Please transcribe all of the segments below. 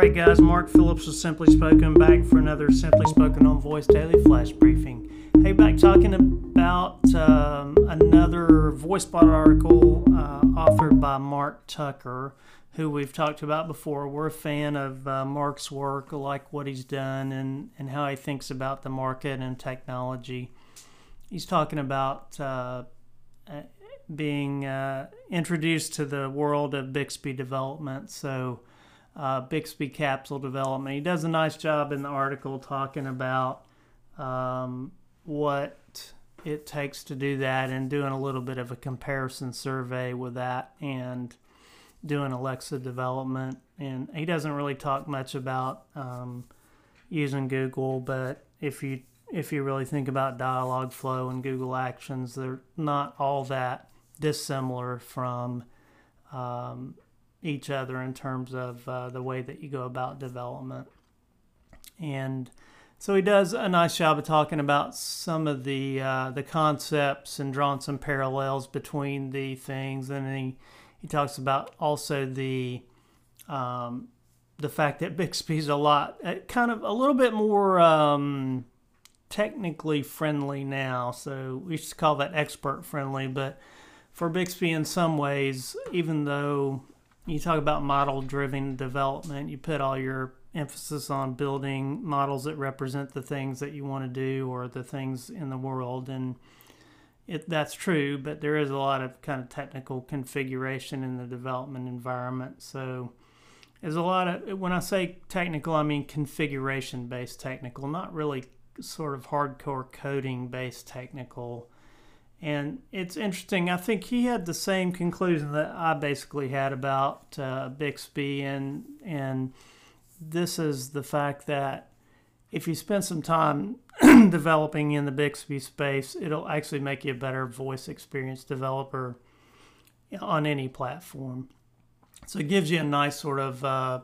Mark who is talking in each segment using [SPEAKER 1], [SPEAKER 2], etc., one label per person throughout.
[SPEAKER 1] Alright guys, Mark Phillips with Simply Spoken, back for another Simply Spoken on Voice Daily Flash Briefing. Hey, back talking about another VoiceBot article authored by Mark Tucker, who we've talked about before. We're a fan of Mark's work, like what he's done and how he thinks about the market and technology. He's talking about being introduced to the world of Bixby development. So Bixby capsule development. He does a nice job in the article talking about what it takes to do that and doing a little bit of a comparison survey with that and doing Alexa development. And he doesn't really talk much about using Google, but if you really think about Dialogflow and Google Actions, they're not all that dissimilar from each other in terms of the way that you go about development. And so he does a nice job of talking about some of the concepts and drawing some parallels between the things. And he talks about also the fact that Bixby's a little bit more technically friendly now. So we used to call that expert friendly, but for Bixby in some ways, even though you talk about model-driven development, you put all your emphasis on building models that represent the things that you want to do or the things in the world, and that's true, but there is a lot of kind of technical configuration in the development environment. So there's a lot of, when I say technical, I mean configuration-based technical, not really sort of hardcore coding-based technical. And it's interesting, I think he had the same conclusion that I basically had about Bixby, and this is the fact that if you spend some time developing in the Bixby space, it'll actually make you a better voice experience developer on any platform. So it gives you a nice sort of,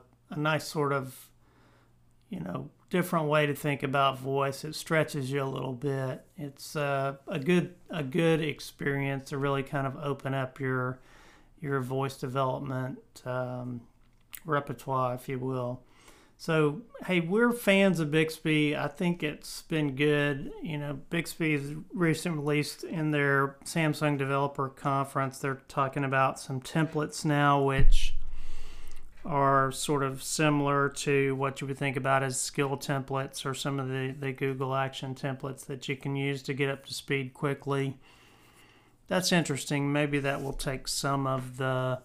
[SPEAKER 1] different way to think about voice. It stretches you a little bit. It's a good experience to really kind of open up your voice development repertoire, if you will. So, hey, we're fans of Bixby. I think it's been good. Bixby has recently released in their Samsung Developer Conference, they're talking about some templates now, which are sort of similar to what you would think about as skill templates or some of the Google Action templates that you can use to get up to speed quickly. That's interesting. Maybe that will take some of the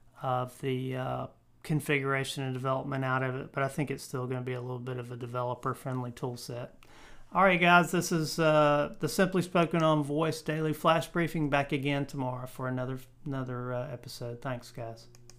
[SPEAKER 1] configuration and development out of it, but I think it's still going to be a little bit of a developer-friendly tool set. All right, guys, this is the Simply Spoken on Voice Daily Flash Briefing, back again tomorrow for another episode. Thanks, guys.